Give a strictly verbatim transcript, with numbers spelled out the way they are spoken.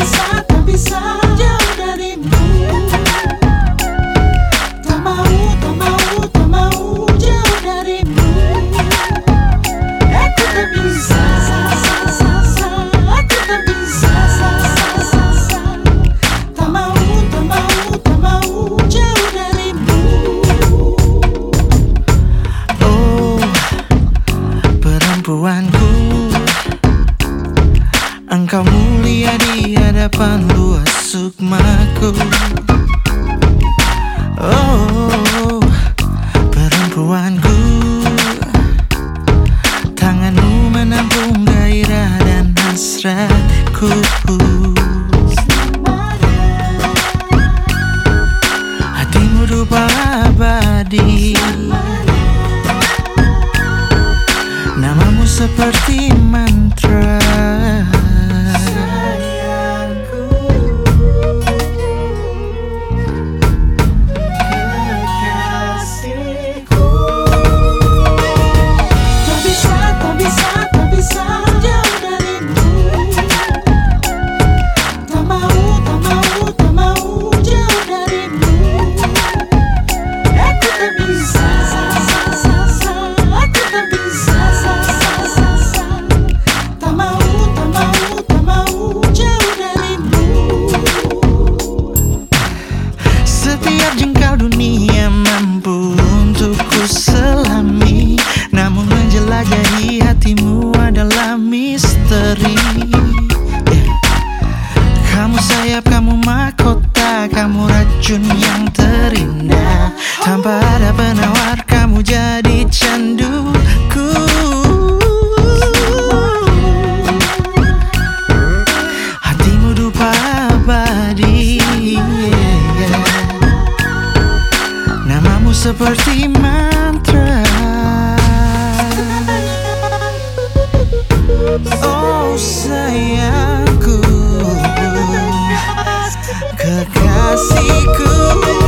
bisa, tak bisa jauh darimu. Tak mau, tak mau, tak mau jauh darimu. Aku tak bisa, aku tak bisa. Tak mau, tak mau, tak mau jauh darimu. Oh, perempuanku, engkau mulia di hadapan luas sukmaku. Oh, perempuanku, tanganmu menampung gairah dan hasratku. Hatimu rupa abadi, namamu seperti mantra. Setiap jengkal dunia mampu untuk ku selami, namun menjelajahi hatimu adalah misteri. Yeah. Kamu sayap, kamu mahkota, kamu racun yang terindah. Tanpa ada penawar, kamu jadi canduku. Hatimu dupa abadi, yeah. Namamu seperti mantra. Oh sayangku, kekasihku.